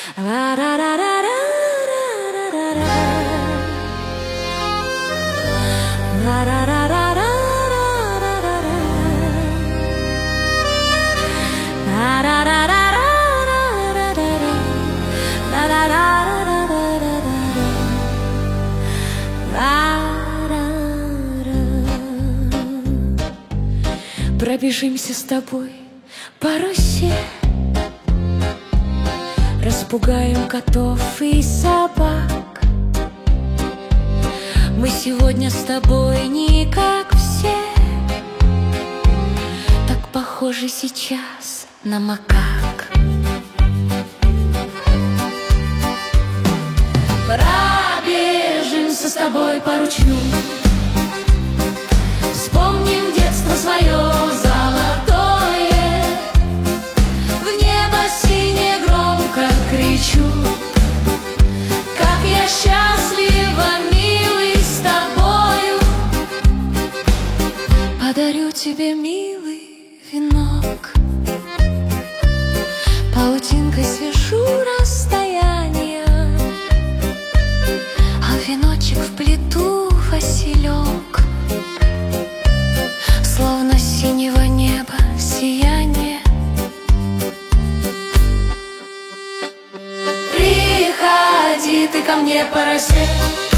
Пробежимся с тобой по Руси, распугаем котов и собак. Мы сегодня с тобой не как все, так похожи сейчас на макак. Пробежимся с тобой по ручью, вспомним детство свое золотое. В небо синее громко кричу: как я счастлива, милый, с тобою. Подарю тебе, милый, венок, паутинкой свяжу расстояние, а в веночек вплету василек, словно синего неба сияние. Приходи ты ко мне по росе,